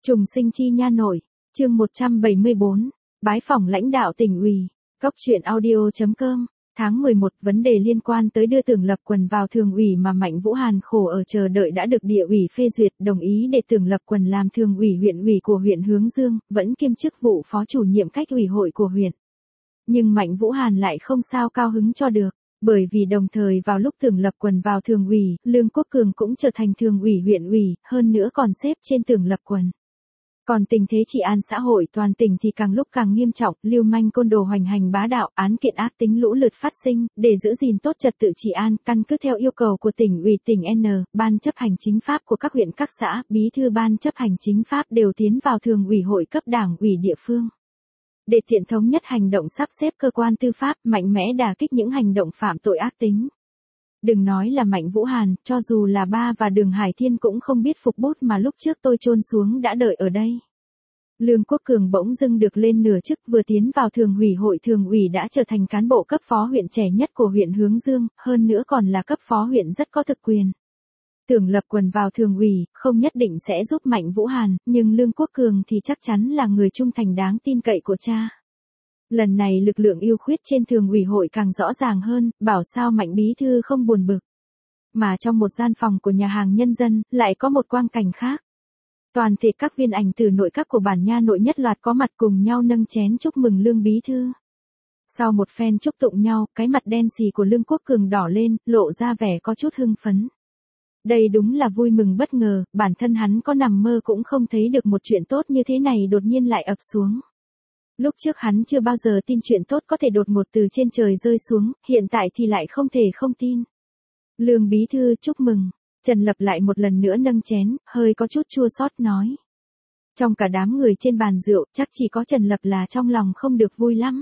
Trùng sinh chi nha nội, chương 174, bái phỏng lãnh đạo tỉnh ủy, Cóc truyện audio.com, tháng 11, vấn đề liên quan tới đưa Tưởng Lập Quần vào thường ủy mà Mạnh Vũ Hàn khổ ở chờ đợi đã được địa ủy phê duyệt, đồng ý để Tưởng Lập Quần làm thường ủy huyện ủy của huyện Hướng Dương, vẫn kiêm chức vụ phó chủ nhiệm cách ủy hội của huyện. Nhưng Mạnh Vũ Hàn lại không sao cao hứng cho được. Bởi vì đồng thời vào lúc Tưởng Lập Quần vào thường ủy, Lương Quốc Cường cũng trở thành thường ủy huyện ủy, hơn nữa còn xếp trên Tưởng Lập Quần. Còn tình thế trị an xã hội toàn tỉnh thì càng lúc càng nghiêm trọng, lưu manh côn đồ hoành hành bá đạo, án kiện ác tính lũ lượt phát sinh, để giữ gìn tốt trật tự trị an, căn cứ theo yêu cầu của tỉnh ủy tỉnh N, ban chấp hành chính pháp của các huyện các xã, bí thư ban chấp hành chính pháp đều tiến vào thường ủy hội cấp đảng ủy địa phương. Để tiện thống nhất hành động sắp xếp cơ quan tư pháp, mạnh mẽ đả kích những hành động phạm tội ác tính. Đừng nói là Mạnh Vũ Hàn, cho dù là Ba và Đường Hải Thiên cũng không biết phục bút mà lúc trước tôi chôn xuống đã đợi ở đây. Lương Quốc Cường bỗng dưng được lên nửa chức, vừa tiến vào thường ủy đã trở thành cán bộ cấp phó huyện trẻ nhất của huyện Hướng Dương, hơn nữa còn là cấp phó huyện rất có thực quyền. Tưởng Lập Quần vào thường ủy, không nhất định sẽ giúp Mạnh Vũ Hàn, nhưng Lương Quốc Cường thì chắc chắn là người trung thành đáng tin cậy của cha. Lần này lực lượng ưu khuyết trên thường ủy hội càng rõ ràng hơn, bảo sao Mạnh bí thư không buồn bực. Mà trong một gian phòng của nhà hàng Nhân Dân, lại có một quang cảnh khác. Toàn thể các viên ảnh từ nội các của bản nha nội nhất loạt có mặt cùng nhau nâng chén chúc mừng Lương bí thư. Sau một phen chúc tụng nhau, cái mặt đen xì của Lương Quốc Cường đỏ lên, lộ ra vẻ có chút hưng phấn. Đây đúng là vui mừng bất ngờ, bản thân hắn có nằm mơ cũng không thấy được một chuyện tốt như thế này đột nhiên lại ập xuống. Lúc trước hắn chưa bao giờ tin chuyện tốt có thể đột ngột từ trên trời rơi xuống, hiện tại thì lại không thể không tin. Lương bí thư chúc mừng, Trần Lập lại một lần nữa nâng chén, hơi có chút chua xót nói. Trong cả đám người trên bàn rượu, chắc chỉ có Trần Lập là trong lòng không được vui lắm.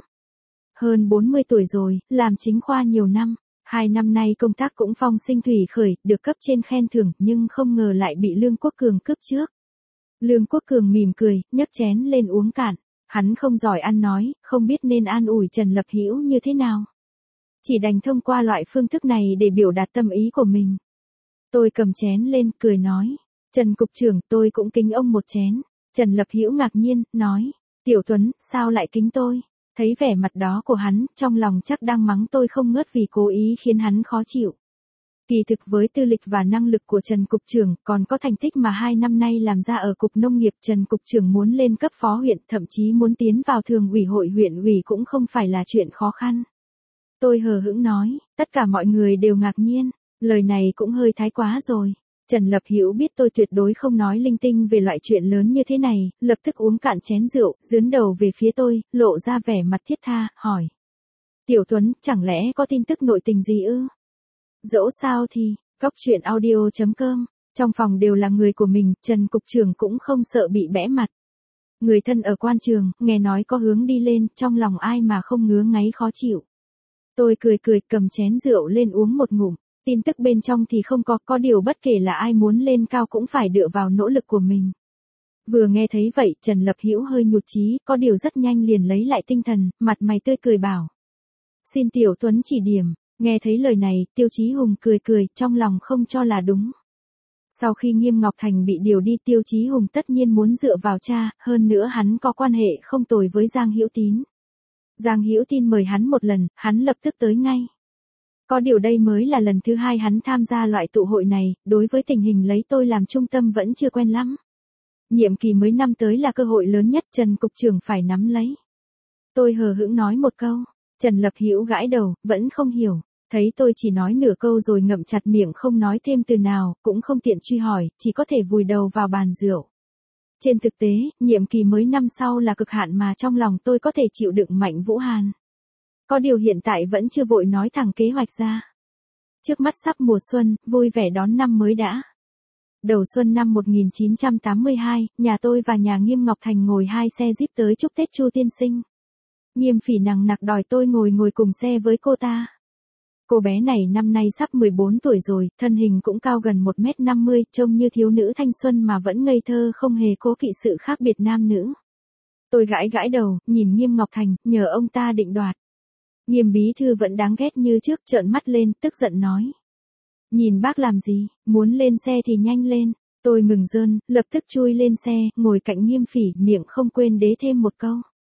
Hơn 40 tuổi rồi, làm chính khoa nhiều năm, 2 năm nay công tác cũng phong sinh thủy khởi, được cấp trên khen thưởng, nhưng không ngờ lại bị Lương Quốc Cường cướp trước. Lương Quốc Cường mỉm cười, nhấc chén lên uống cạn. Hắn không giỏi ăn nói, không biết nên an ủi Trần Lập Hữu như thế nào. Chỉ đành thông qua loại phương thức này để biểu đạt tâm ý của mình. Tôi cầm chén lên, cười nói. Trần Cục trưởng, tôi cũng kính ông một chén. Trần Lập Hữu ngạc nhiên, nói. Tiểu Tuấn, sao lại kính tôi? Thấy vẻ mặt đó của hắn, trong lòng chắc đang mắng tôi không ngớt vì cố ý khiến hắn khó chịu. Kỳ thực với tư lịch và năng lực của Trần Cục trưởng, còn có thành tích mà 2 năm nay làm ra ở Cục Nông nghiệp, Trần Cục trưởng muốn lên cấp phó huyện, thậm chí muốn tiến vào thường ủy hội huyện ủy cũng không phải là chuyện khó khăn. Tôi hờ hững nói, tất cả mọi người đều ngạc nhiên, lời này cũng hơi thái quá rồi. Trần Lập Hữu biết tôi tuyệt đối không nói linh tinh về loại chuyện lớn như thế này, lập tức uống cạn chén rượu, dướn đầu về phía tôi, lộ ra vẻ mặt thiết tha, hỏi. Tiểu Tuấn, chẳng lẽ có tin tức nội tình gì ư? Dẫu sao thì, Cóc truyện audio.com, trong phòng đều là người của mình, Trần Cục trưởng cũng không sợ bị bẽ mặt. Người thân ở quan trường, nghe nói có hướng đi lên, trong lòng ai mà không ngứa ngáy khó chịu. Tôi cười cầm chén rượu lên uống một ngụm, tin tức bên trong thì không có điều bất kể là ai muốn lên cao cũng phải dựa vào nỗ lực của mình. Vừa nghe thấy vậy, Trần Lập Hữu hơi nhụt chí, có điều rất nhanh liền lấy lại tinh thần, mặt mày tươi cười bảo. Xin Tiểu Tuấn chỉ điểm. Nghe thấy lời này, Tiêu Chí Hùng cười, trong lòng không cho là đúng. Sau khi Nghiêm Ngọc Thành bị điều đi, Tiêu Chí Hùng tất nhiên muốn dựa vào cha, hơn nữa hắn có quan hệ không tồi với Giang Hữu Tín. Giang Hữu Tín mời hắn một lần, hắn lập tức tới ngay. Có điều đây mới là lần thứ 2 hắn tham gia loại tụ hội này, đối với tình hình lấy tôi làm trung tâm vẫn chưa quen lắm. Nhiệm kỳ mới năm tới là cơ hội lớn nhất, Trần Cục trưởng phải nắm lấy. Tôi hờ hững nói một câu, Trần Lập Hữu gãi đầu, vẫn không hiểu. Thấy tôi chỉ nói nửa câu rồi ngậm chặt miệng không nói thêm từ nào, cũng không tiện truy hỏi, chỉ có thể vùi đầu vào bàn rượu. Trên thực tế, nhiệm kỳ mới năm sau là cực hạn mà trong lòng tôi có thể chịu đựng Mạnh Vũ Hàn. Có điều hiện tại vẫn chưa vội nói thẳng kế hoạch ra. Trước mắt sắp mùa xuân, vui vẻ đón năm mới đã. Đầu xuân năm 1982, nhà tôi và nhà Nghiêm Ngọc Thành ngồi 2 xe Jeep tới chúc Tết Chu tiên sinh. Nghiêm Phỉ nằng nặc đòi tôi ngồi cùng xe với cô ta. Cô bé này năm nay sắp 14 tuổi rồi, thân hình cũng cao gần 1m50, trông như thiếu nữ thanh xuân mà vẫn ngây thơ không hề cố kỵ sự khác biệt nam nữ. Tôi gãi đầu, nhìn Nghiêm Ngọc Thành, nhờ ông ta định đoạt. Nghiêm bí thư vẫn đáng ghét như trước, trợn mắt lên, tức giận nói. Nhìn bác làm gì, muốn lên xe thì nhanh lên, Tôi mừng rơn, lập tức chui lên xe, ngồi cạnh Nghiêm Phỉ, miệng không quên đế thêm một câu.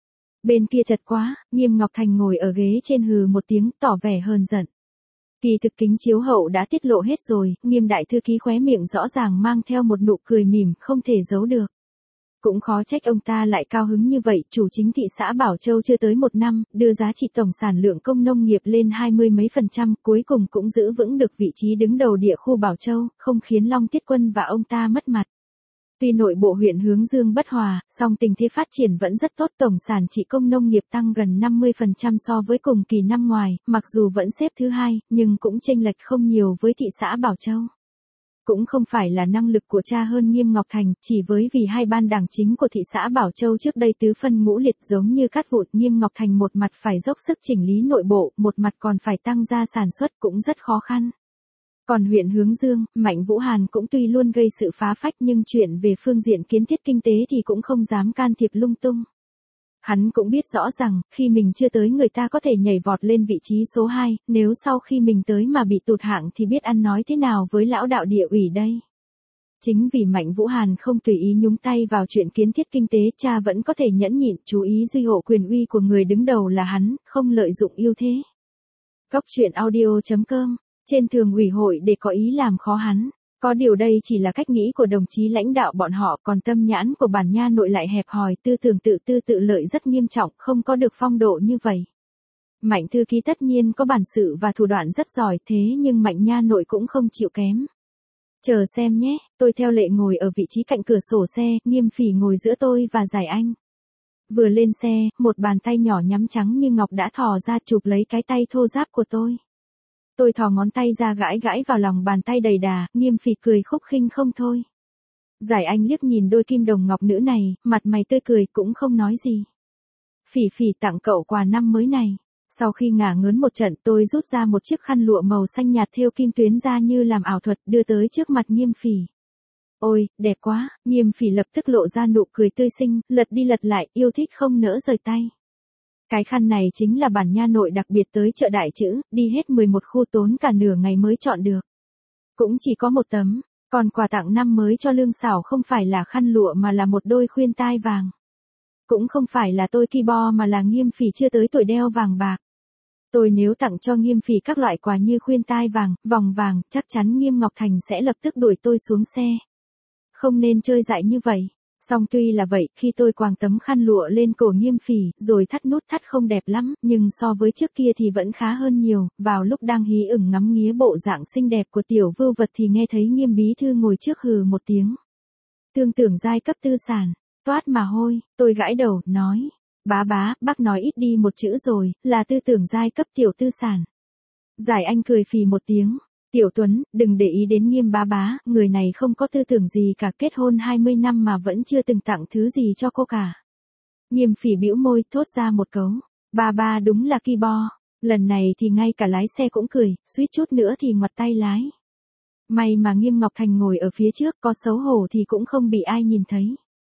Bên kia chật quá, Nghiêm Ngọc Thành ngồi ở ghế trên hừ một tiếng, tỏ vẻ hờn giận. Kỳ thực kính chiếu hậu đã tiết lộ hết rồi, Nghiêm đại thư ký khóe miệng rõ ràng mang theo một nụ cười mỉm, không thể giấu được. Cũng khó trách ông ta lại cao hứng như vậy, chủ chính thị xã Bảo Châu chưa tới 1 năm, đưa giá trị tổng sản lượng công nông nghiệp lên 20 mấy %, cuối cùng cũng giữ vững được vị trí đứng đầu địa khu Bảo Châu, không khiến Long Tiết Quân và ông ta mất mặt. Tuy nội bộ huyện Hướng Dương bất hòa, song tình thế phát triển vẫn rất tốt, tổng sản trị công nông nghiệp tăng gần 50% so với cùng kỳ năm ngoài, mặc dù vẫn xếp thứ 2, nhưng cũng chênh lệch không nhiều với thị xã Bảo Châu. Cũng không phải là năng lực của cha hơn Nghiêm Ngọc Thành, chỉ với vì hai ban đảng chính của thị xã Bảo Châu trước đây tứ phân ngũ liệt giống như cát vụn, Nghiêm Ngọc Thành một mặt phải dốc sức chỉnh lý nội bộ, một mặt còn phải tăng gia sản xuất cũng rất khó khăn. Còn huyện Hướng Dương, Mạnh Vũ Hàn cũng tuy luôn gây sự phá phách nhưng chuyện về phương diện kiến thiết kinh tế thì cũng không dám can thiệp lung tung. Hắn cũng biết rõ rằng, khi mình chưa tới người ta có thể nhảy vọt lên vị trí số 2, nếu sau khi mình tới mà bị tụt hạng thì biết ăn nói thế nào với lão đạo địa ủy đây. Chính vì Mạnh Vũ Hàn không tùy ý nhúng tay vào chuyện kiến thiết kinh tế, cha vẫn có thể nhẫn nhịn, chú ý duy hộ quyền uy của người đứng đầu là hắn, không lợi dụng ưu thế. Cóc truyện audio.com, trên thường ủy hội để có ý làm khó hắn. Có điều đây chỉ là cách nghĩ của đồng chí lãnh đạo bọn họ, còn tâm nhãn của bản nha nội lại hẹp hòi, tư tưởng tự lợi rất nghiêm trọng, không có được phong độ như vậy. Mạnh thư ký tất nhiên có bản sự và thủ đoạn rất giỏi, thế nhưng Mạnh nha nội cũng không chịu kém. Chờ xem nhé, tôi theo lệ ngồi ở vị trí cạnh cửa sổ xe, Nghiêm Phỉ ngồi giữa tôi và Giải Anh. Vừa lên xe, một bàn tay nhỏ nhắm trắng như ngọc đã thò ra chụp lấy cái tay thô ráp của tôi. Tôi thò ngón tay ra gãi vào lòng bàn tay đầy đà, Nghiêm Phỉ cười khúc khinh không thôi. Giải Anh liếc nhìn đôi kim đồng ngọc nữ này, mặt mày tươi cười cũng không nói gì. Phỉ Phỉ tặng cậu quà năm mới này. Sau khi ngả ngớn một trận, tôi rút ra một chiếc khăn lụa màu xanh nhạt thêu kim tuyến ra như làm ảo thuật, đưa tới trước mặt Nghiêm Phỉ. Ôi, đẹp quá, Nghiêm Phỉ lập tức lộ ra nụ cười tươi xinh, lật đi lật lại, yêu thích không nỡ rời tay. Cái khăn này chính là bản nha nội đặc biệt tới chợ Đại Chữ, đi hết 11 khu tốn cả nửa ngày mới chọn được. Cũng chỉ có một tấm, còn quà tặng năm mới cho Lương Xảo không phải là khăn lụa mà là một đôi khuyên tai vàng. Cũng không phải là tôi ki bo mà là Nghiêm Phỉ chưa tới tuổi đeo vàng bạc. Tôi nếu tặng cho Nghiêm Phỉ các loại quà như khuyên tai vàng, vòng vàng, chắc chắn Nghiêm Ngọc Thành sẽ lập tức đuổi tôi xuống xe. Không nên chơi dại như vậy. Song tuy là vậy, khi tôi quàng tấm khăn lụa lên cổ Nghiêm Phỉ, rồi thắt nút thắt không đẹp lắm, nhưng so với trước kia thì vẫn khá hơn nhiều. Vào lúc đang hí ửng ngắm nghía bộ dạng xinh đẹp của tiểu vưu vật thì nghe thấy Nghiêm bí thư ngồi trước hừ một tiếng. Tương tưởng giai cấp tư sản, toát mà hôi, tôi gãi đầu, nói. Bá, bác nói ít đi một chữ rồi, là tư tưởng giai cấp tiểu tư sản. Giải Anh cười phì một tiếng. Tiểu Tuấn, đừng để ý đến Nghiêm bá, người này không có tư tưởng gì cả, kết hôn 20 năm mà vẫn chưa từng tặng thứ gì cho cô cả. Nghiêm Phỉ bĩu môi, thốt ra một câu. Ba đúng là ki bo. Lần này thì ngay cả lái xe cũng cười, suýt chút nữa thì ngoặt tay lái. May mà Nghiêm Ngọc Thành ngồi ở phía trước, có xấu hổ thì cũng không bị ai nhìn thấy.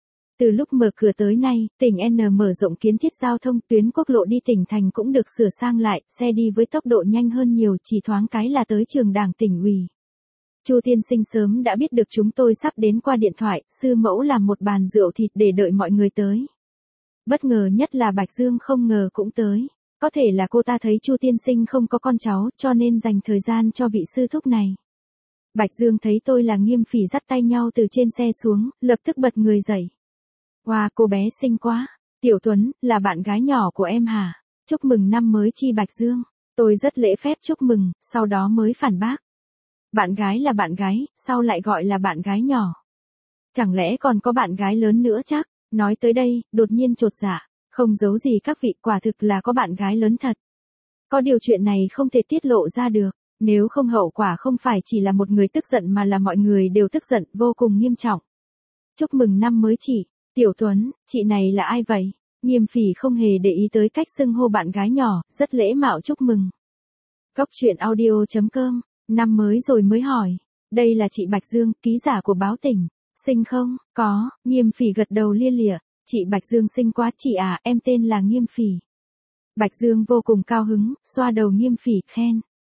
Từ lúc mở cửa tới nay, tỉnh N mở rộng kiến thiết giao thông, tuyến quốc lộ đi tỉnh thành cũng được sửa sang lại, xe đi với tốc độ nhanh hơn nhiều, chỉ thoáng cái là tới trường đảng tỉnh ủy. Chu tiên sinh sớm đã biết được chúng tôi sắp đến qua điện thoại, sư mẫu làm một bàn rượu thịt để đợi mọi người tới. Bất ngờ nhất là Bạch Dương không ngờ cũng tới. Có thể là cô ta thấy Chu tiên sinh không có con cháu, cho nên dành thời gian cho vị sư thúc này. Bạch Dương thấy tôi là Nghiêm Phỉ dắt tay nhau từ trên xe xuống, lập tức bật người dậy. Wow, cô bé xinh quá. Tiểu Tuấn, là bạn gái nhỏ của em hả? Chúc mừng năm mới chi Bạch Dương. Tôi rất lễ phép chúc mừng, sau đó mới phản bác. Bạn gái là bạn gái, sao lại gọi là bạn gái nhỏ? Chẳng lẽ còn có bạn gái lớn nữa chắc? Nói tới đây, đột nhiên chột dạ. Không giấu gì các vị, quả thực là có bạn gái lớn thật. Có điều chuyện này không thể tiết lộ ra được. Nếu không hậu quả không phải chỉ là một người tức giận mà là mọi người đều tức giận, vô cùng nghiêm trọng. Chúc mừng năm mới chị. Tiểu Tuấn, chị này là ai vậy? Nghiêm Phỉ không hề để ý tới cách xưng hô bạn gái nhỏ, rất lễ mạo chúc mừng. Cóc truyện audio.com, năm mới rồi mới hỏi. Đây là chị Bạch Dương, ký giả của báo tỉnh. Xinh không? Có, Nghiêm Phỉ gật đầu lia lịa. Chị Bạch Dương xinh quá chị à, em tên là Nghiêm Phỉ. Bạch Dương vô cùng cao hứng, xoa đầu Nghiêm Phỉ, khen.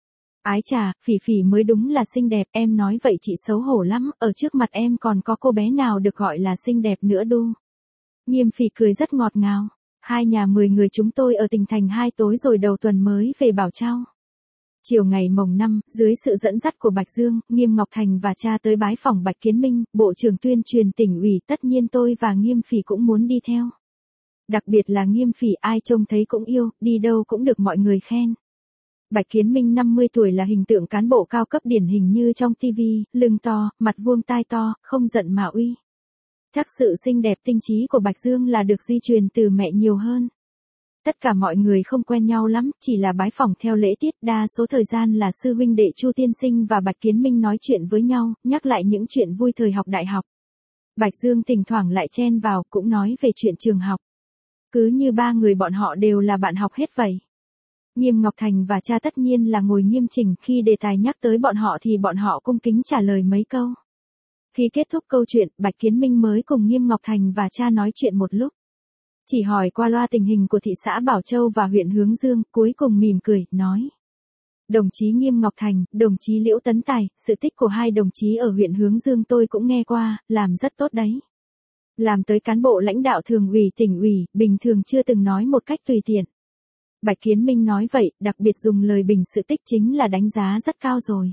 Ái chà, Phỉ Phỉ mới đúng là xinh đẹp, em nói vậy chị xấu hổ lắm, ở trước mặt em còn có cô bé nào được gọi là xinh đẹp nữa đu. Nghiêm Phỉ cười rất ngọt ngào. Hai nhà 10 người chúng tôi ở tỉnh thành 2 tối rồi đầu tuần mới về Bảo Châu. Chiều ngày mồng 5, dưới sự dẫn dắt của Bạch Dương, Nghiêm Ngọc Thành và cha tới bái phỏng Bạch Kiến Minh, Bộ trưởng tuyên truyền tỉnh ủy, tất nhiên tôi và Nghiêm Phỉ cũng muốn đi theo. Đặc biệt là Nghiêm Phỉ ai trông thấy cũng yêu, đi đâu cũng được mọi người khen. Bạch Kiến Minh 50 tuổi là hình tượng cán bộ cao cấp điển hình như trong TV, lưng to, mặt vuông tai to, không giận mà uy. Chắc sự xinh đẹp tinh trí của Bạch Dương là được di truyền từ mẹ nhiều hơn. Tất cả mọi người không quen nhau lắm, chỉ là bái phỏng theo lễ tiết, đa số thời gian là sư huynh đệ Chu Tiên Sinh và Bạch Kiến Minh nói chuyện với nhau, nhắc lại những chuyện vui thời học đại học. Bạch Dương thỉnh thoảng lại chen vào, cũng nói về chuyện trường học. Cứ như ba người bọn họ đều là bạn học hết vậy. Nghiêm Ngọc Thành và cha tất nhiên là ngồi nghiêm chỉnh, khi đề tài nhắc tới bọn họ thì bọn họ cung kính trả lời mấy câu. Khi kết thúc câu chuyện, Bạch Kiến Minh mới cùng Nghiêm Ngọc Thành và cha nói chuyện một lúc. Chỉ hỏi qua loa tình hình của thị xã Bảo Châu và huyện Hướng Dương, cuối cùng mỉm cười, nói. Đồng chí Nghiêm Ngọc Thành, đồng chí Liễu Tấn Tài, sự tích của hai đồng chí ở huyện Hướng Dương tôi cũng nghe qua, làm rất tốt đấy. Làm tới cán bộ lãnh đạo thường ủy tỉnh ủy, bình thường chưa từng nói một cách tùy tiện. Bạch Kiến Minh nói vậy, đặc biệt dùng lời bình sự tích chính là đánh giá rất cao rồi.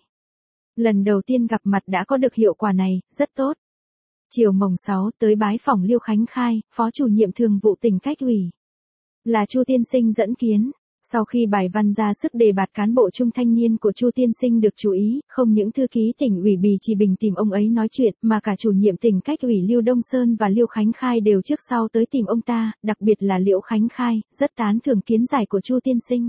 Lần đầu tiên gặp mặt đã có được hiệu quả này, rất tốt. Chiều mồng 6 tới bái phỏng Liêu Khánh Khai, phó chủ nhiệm thường vụ tỉnh Cách ủy. Là Chu Tiên Sinh dẫn kiến. Sau khi bài văn ra sức đề bạt cán bộ trung thanh niên của Chu Tiên Sinh được chú ý, không những thư ký tỉnh ủy Bì Trì Bình tìm ông ấy nói chuyện, mà cả chủ nhiệm tỉnh Cách ủy Liêu Đông Sơn và Liêu Khánh Khai đều trước sau tới tìm ông ta, đặc biệt là Liễu Khánh Khai, rất tán thưởng kiến giải của Chu Tiên Sinh.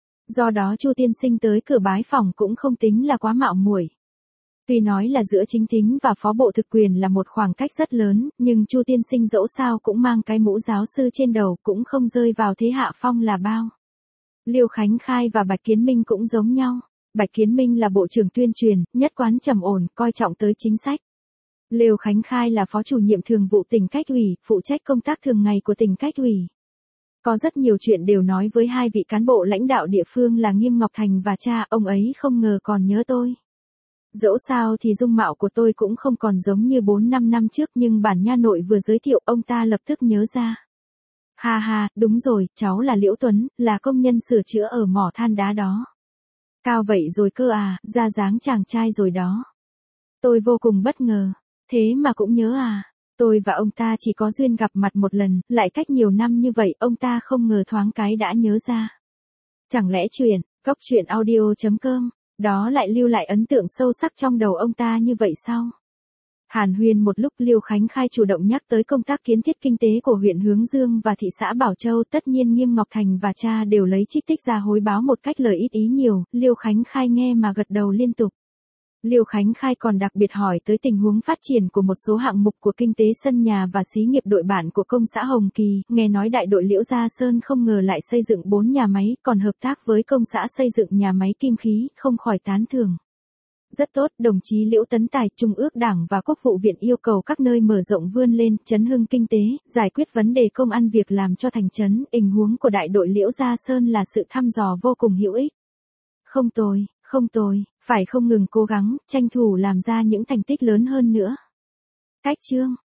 Do đó Chu Tiên Sinh tới cửa bái phỏng cũng không tính là quá mạo muội. Tuy nói là giữa chính thính và phó bộ thực quyền là một khoảng cách rất lớn, nhưng Chu Tiên Sinh dẫu sao cũng mang cái mũ giáo sư trên đầu, cũng không rơi vào thế hạ phong là bao. Liêu Khánh Khai và Bạch Kiến Minh cũng giống nhau. Bạch Kiến Minh là bộ trưởng tuyên truyền, nhất quán trầm ổn, coi trọng tới chính sách. Liêu Khánh Khai là phó chủ nhiệm thường vụ tỉnh Cách ủy, phụ trách công tác thường ngày của tỉnh Cách ủy. Có rất nhiều chuyện đều nói với hai vị cán bộ lãnh đạo địa phương là Nghiêm Ngọc Thành và cha, ông ấy không ngờ còn nhớ tôi. Dẫu sao thì dung mạo của tôi cũng không còn giống như 4-5 năm trước, nhưng bản nha nội vừa giới thiệu ông ta lập tức nhớ ra. Ha ha, đúng rồi, cháu là Liễu Tuấn, là công nhân sửa chữa ở mỏ than đá đó. Cao vậy rồi cơ à, ra dáng chàng trai rồi đó. Tôi vô cùng bất ngờ, thế mà cũng nhớ à. Tôi và ông ta chỉ có duyên gặp mặt một lần, lại cách nhiều năm như vậy, ông ta không ngờ thoáng cái đã nhớ ra. Chẳng lẽ Cóc truyện audio.com, đó lại lưu lại ấn tượng sâu sắc trong đầu ông ta như vậy sao? Hàn huyên một lúc, Liêu Khánh Khai chủ động nhắc tới công tác kiến thiết kinh tế của huyện Hướng Dương và thị xã Bảo Châu, tất nhiên Nghiêm Ngọc Thành và cha đều lấy trích tích ra hối báo một cách lời ít ý nhiều, Liêu Khánh Khai nghe mà gật đầu liên tục. Liêu Khánh Khai còn đặc biệt hỏi tới tình huống phát triển của một số hạng mục của kinh tế sân nhà và xí nghiệp đội bản của công xã Hồng Kỳ, nghe nói đại đội Liễu Gia Sơn không ngờ lại xây dựng 4 nhà máy, còn hợp tác với công xã xây dựng nhà máy kim khí, không khỏi tán thưởng. Rất tốt, đồng chí Liễu Tấn Tài, Trung ước Đảng và Quốc vụ viện yêu cầu các nơi mở rộng vươn lên, chấn hưng kinh tế, giải quyết vấn đề công ăn việc làm cho thành trấn, tình huống của đại đội Liễu Gia Sơn là sự thăm dò vô cùng hữu ích. Không tồi, phải không ngừng cố gắng, tranh thủ làm ra những thành tích lớn hơn nữa. Cách chương